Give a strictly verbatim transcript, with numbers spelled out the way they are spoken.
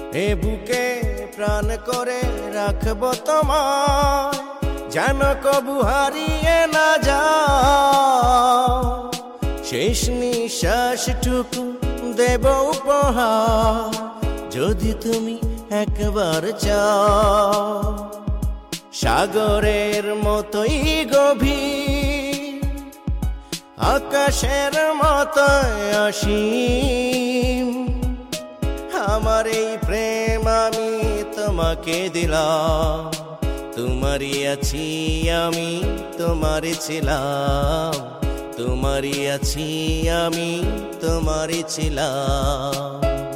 এ বুকে প্রাণ করে রাখবো তোমায়, যেন কবু হারিয়ে না যাও। শেষ নিঃশ্বাসটুকু দেব উপহার, যদি তুমি একবার চাও। সাগরের মতোই গভীর, আকাশের মতোই অসীম, আমার এই প্রেম আমি তোমাকে দিলাম। তোমারই আছি আমি, তোমারই ছিলাম, তোমারই আছি আমি, তোমারই ছিলাম।